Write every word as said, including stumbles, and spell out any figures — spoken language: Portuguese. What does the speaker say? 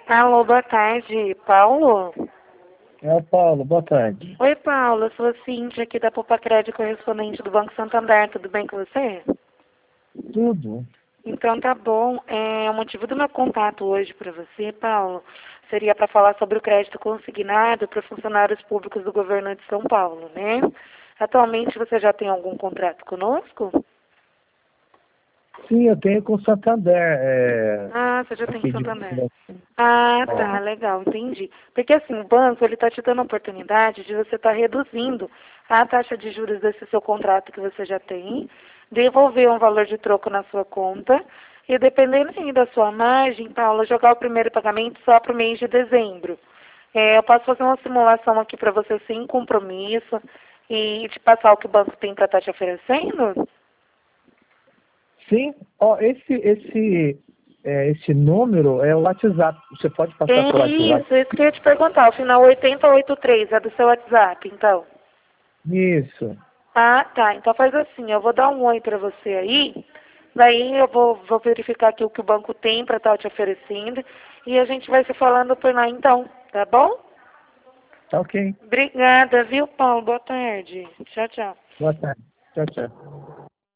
Alô, boa tarde, Paulo? É o Paulo, boa tarde. Oi, Paulo, eu sou a Cíntia aqui da Poupa Crédito, correspondente do Banco Santander, tudo bem com você? Tudo. Então tá bom, é, o motivo do meu contato hoje para você, Paulo, seria para falar sobre o crédito consignado para funcionários públicos do governo de São Paulo, né? Atualmente você já tem algum contrato conosco? Sim, eu tenho com o Santander. É, Ah, você já tem com aqui o de Santander. Ah, tá, legal, entendi. Porque assim, o banco, ele está te dando a oportunidade de você estar reduzindo a taxa de juros desse seu contrato que você já tem, devolver um valor de troco na sua conta e, dependendo aí da sua margem, Paula, jogar o primeiro pagamento só para o mês de dezembro. É, eu posso fazer uma simulação aqui para você sem compromisso e te passar o que o banco tem para estar te oferecendo? Sim, ó, esse, esse, é, esse número é o WhatsApp. Você pode É passar por WhatsApp? isso, isso que eu ia te perguntar. O final oitenta e oitenta e três é do seu WhatsApp, então. Isso. Ah, tá. Então faz assim, eu vou dar um oi pra você aí, daí eu vou, vou verificar aqui o que o banco tem pra estar te oferecendo e a gente vai se falando por lá então, tá bom? Tá ok. Obrigada, viu, Paulo? Boa tarde. Tchau, tchau. Boa tarde. Tchau, tchau.